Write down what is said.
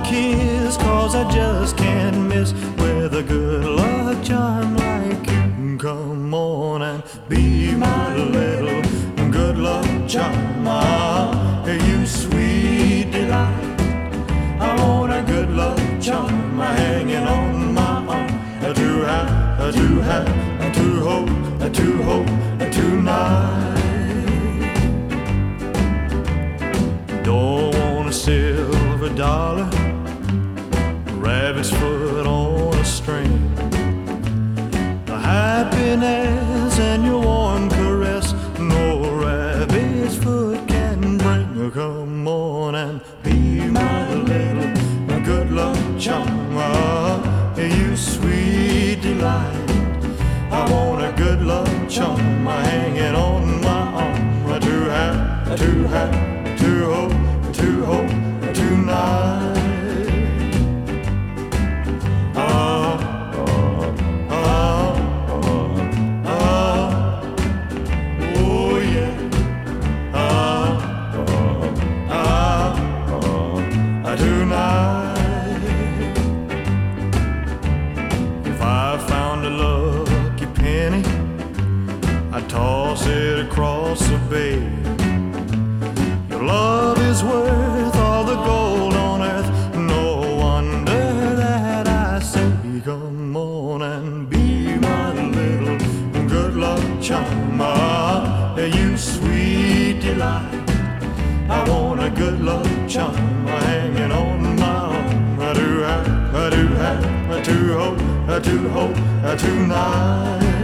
kiss, 'cause I just can't miss with a good luck charm like you. Come on and be my little good luck charm. You sweet delight, I want a good luck charm hanging on my arm. To have, to hope tonight. Don't want a silver dollar, rabbit's foot on a string. The happiness and your warm caress, no rabbit's foot can bring. Come on and be my little good luck charm. You sweet delight, I want a good luck charm hanging on my arm. To hope tonight. Oh yeah. Tonight. If I found a lucky penny, I'd toss it across the bay. Your love is worth all the gold on earth. No wonder that I say, come on and be my little good luck charm. You sweet delight, I want a good luck charm hanging on my arm. To hope tonight.